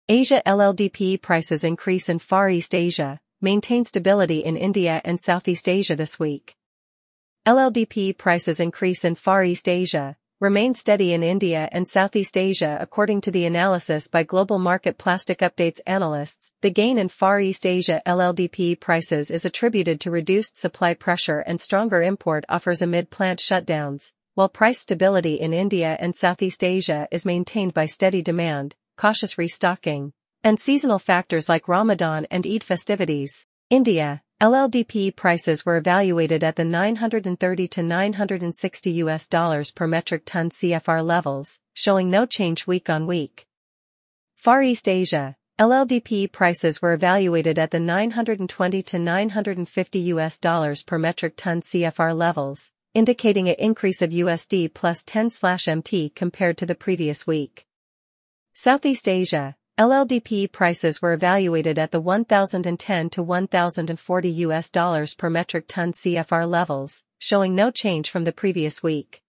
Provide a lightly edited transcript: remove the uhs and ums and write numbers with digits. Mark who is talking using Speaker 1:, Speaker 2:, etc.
Speaker 1: Asia LLDP prices increase in Far East Asia, maintain stability in India and Southeast Asia this week. LLDP prices increase in Far East Asia, remain steady in India and Southeast Asia according to the analysis by Global Market Plastic Updates analysts. The gain in Far East Asia LLDP prices is attributed to reduced supply pressure and stronger import offers amid plant shutdowns, while price stability in India and Southeast Asia is maintained by steady demand, cautious restocking, and seasonal factors like Ramadan and Eid festivities. India, LLDP prices were evaluated at the $930 to $960 per metric ton CFR levels, showing no change week on week. Far East Asia, LLDP prices were evaluated at the $920 to $950 per metric ton CFR levels, indicating an increase of USD plus 10/MT compared to the previous week. Southeast Asia, LLDP prices were evaluated at the $1,010 to $1,040 per metric ton CFR levels, showing no change from the previous week.